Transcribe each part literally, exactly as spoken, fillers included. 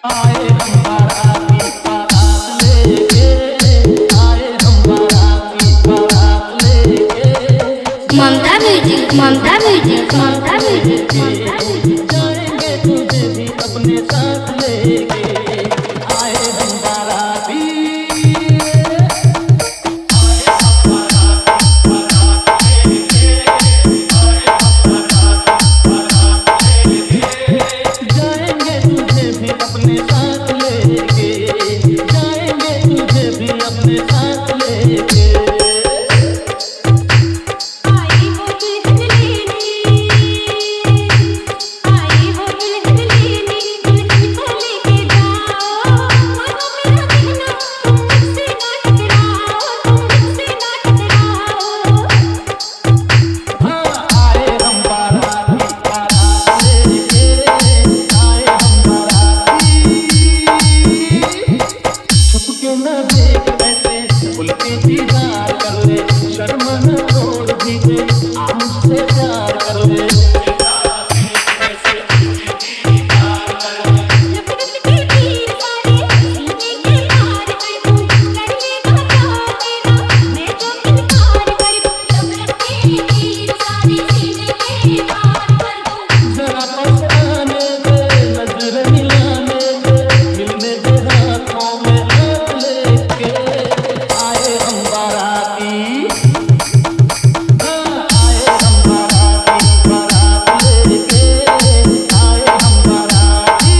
आए हम बाराती बारात लेके, आए हम बाराती बारात लेके। Mamta music, Mamta music, Mamta music, Mamta music. जाएंगे तुझे भी अपने साथ लेके, आए हम बाराती। जाएंगे तुझे भी अपने साथ लेके, जाएंगे तुझे भी अपने साथ लेके। आई हो दुल्हन लेने, आई हो दुल्हन लेने, दुल्हन को लेके जाओ। मानो मेरा कहना तुम मुझसे ना टकराओ, तुम मुझसे ना टकराओ। हाँ आए हम बाराती बारात लेके, आए हम बाराती। छुप के न देख ऐसे खुल के दीदार कर ले, शर्म न छोड़ दीजिए आप मुझसे प्यार कर ले। रख रख के तीर सारे सीने के पार कर दूं, कर लेगा क्या तेरा मैं जो इनकार कर दूं। रख रख के तीर सारे सीने के पार कर दूं। जरा पहचाने दे, नजर मिलाने दे, मिलने दे हाथों में हाथ लेके। आए हम बाराती, हाँ आए हम बाराती बारात लेके, आए हम बाराती।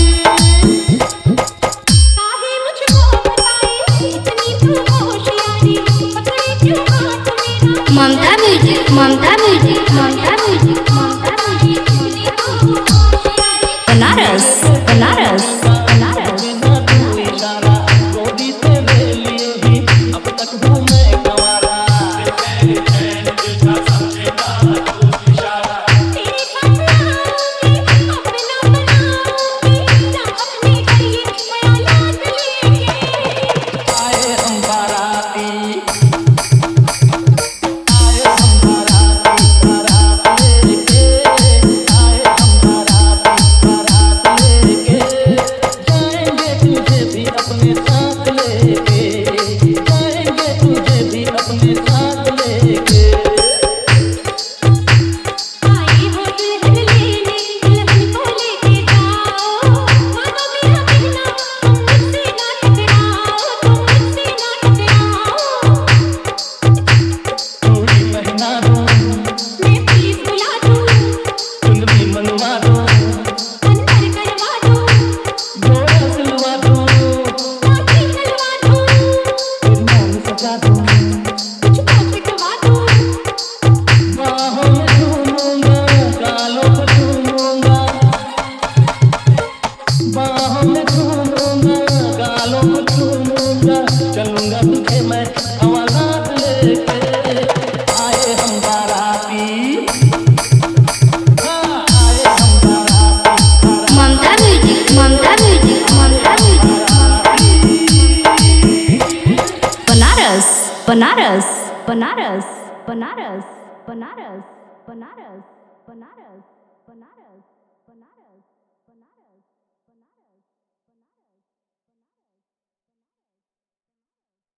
काहे मुझको बताए इतनी तू होशियारी, पकड़े क्यों हाथ मेरा। Mamta music, Mamta music, Mamta music, Mamta music. इतनी तू होशियारी। बनारस, बनारस, बनारस। बिना तू इशारा गोदी से ले लिए भी अब तक हूँ मैं गंवारा। तेरे साथ आऊंगी अपना बनाऊंगी, ना अपने करिए ख्यालात लेके। आए हम बाराती, आए हम बाराती बारात लेके, आए हम बाराती बारात लेके। जाएंगे तुझे भी अपने साथ लेके, जाएंगे तुझे भी अपने साथ लेके। आई हो दुल्हन लेने, दुल्हन को लेके जाओ। मानो मेरा कहना तुम मुझसे ना टकराओ, तुम मुझसे ना टकराओ। चूड़ी पहना दूँ, मैं पुलिस बुला दूं, चुनरी मनवा दूँ, अंदर करवा दूं, जोड़ा सिलवा दूँ, राखी डलवा दूं, फिर नाम सजा दूँ। तुझको पिटवा दूं। बाहों में झूमूंगा, गालों को चूमूंगा, बाहों में झूमूंगा, गालों को चूमूंगा। चलूंगा तुझे मैं हवालात लेके। आए हम बाराती, हाँ आए हम बाराती बारात। Mamta music, Mamta music, Mamta music, Mamta music. Banaras, Banaras, Banaras, Banaras, Banaras, Banaras, Banaras.